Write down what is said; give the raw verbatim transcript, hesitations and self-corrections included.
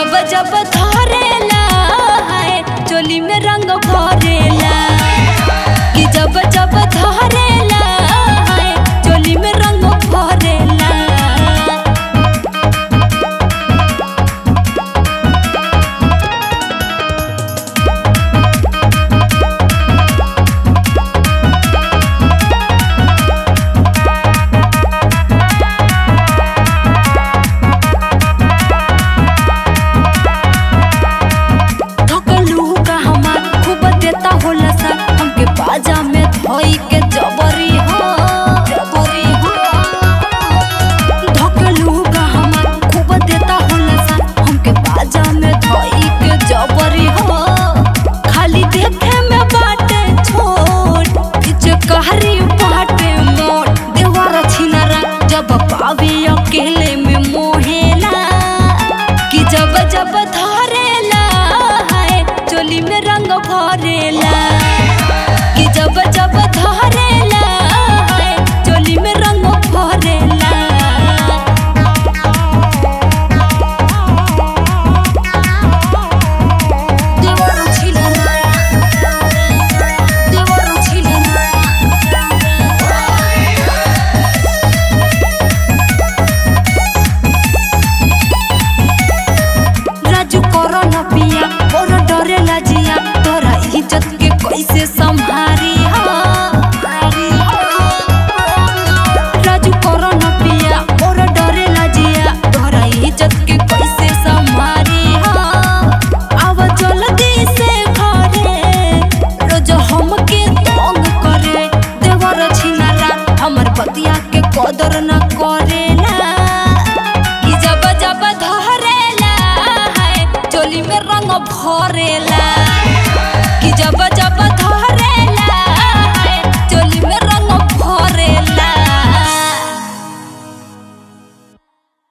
जब जब धरेला है चोली में रंग भरेला कि जब जब धरेला है चोली में रंग भरेला। बाजा में धोई के जबरी हो जबरी हो धकलू का हमार खूब देता होला सा हमके बाजा में धोई के जबरी हो। खाली देखे में बाटे छोट पीछे कहरी बाटे मोट देवर छिनरा जब पावे अकेले में मोहेला कि जब जब धरेला है चोली में रंग भरेला कि जब जब धरेला है चोली में रंग भरेला। देवर छिलना देवर छिलना राजू करो न पिया और डरेला जिया तोरा इज्जत के कैसे संभारी राजू करो न पिया और डरेला जिया तोरा इज्जत के